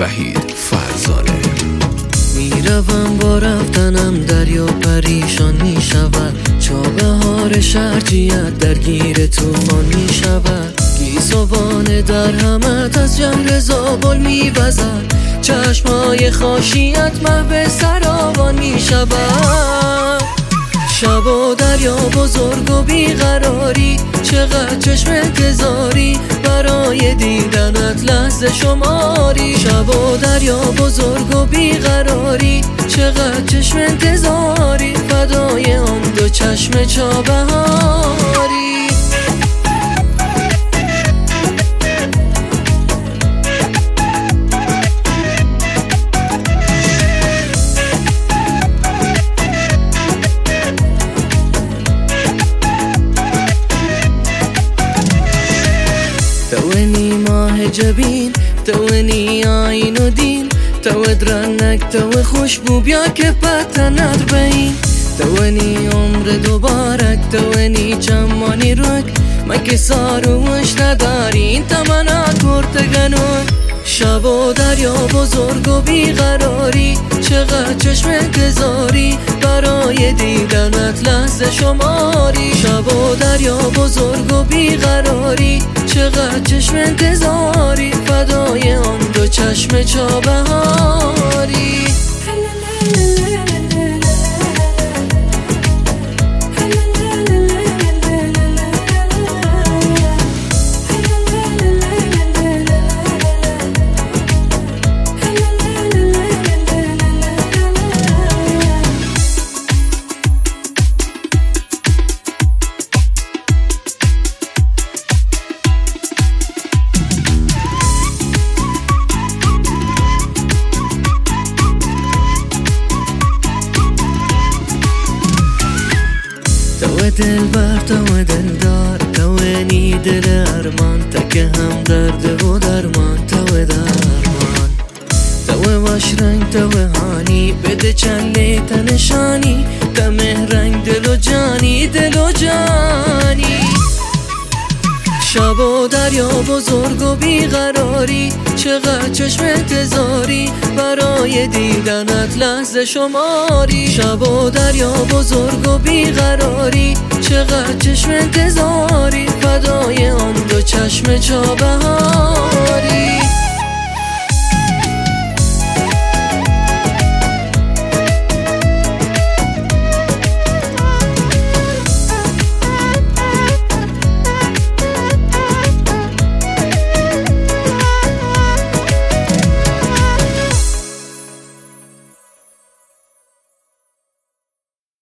وحید فرزانه. میروم با رفتنم دریا پریشان میشود، چابهار شرجیت درگیر طوفان میشود. گیسوان در همت از جمر زابل میوزد، چشمهای خاشیت محو سراوان میشود. شب و دریا بزرگ و بیقراری، چقدر چشم انتظاری برای دیدنت لحظه شماری. شب و دریا بزرگ و بیقراری، چقدر چشم انتظاری فدای آن دو چشم چابهاری. توانی ماه جبین، توانی آین و دین، تو درنک تو خوشبو بیا که پتنت بین. توانی عمر دوبارک، توانی چمانی رک، مگه ساروش نداری این تمنا کرتگنون. شب و دریا بزرگ و بیقراری، چقدر چشم انتظاری برای دیدنت لحظه شماری. شب و دریا بزرگ و بیقراری، چقدر چشم انتظاری فدای آن دو چشم چابهاری. تو دلبر، تو دلدار، توانی دل ارمان، تکه هم درد و درمان، تو درمان. تو باش رنگ، تو هانی، بده چند لیت نشانی، دمه رنگ دل و جانی، دل و جانی. شب و دریا بزرگ و بیقراری، چقدر چشم انتظاری برای دیدنت لحظه شماری. شب و دریا بزرگ و بیقراری، چقدر چشم انتظاری فدای آن دو چشم چابهاری.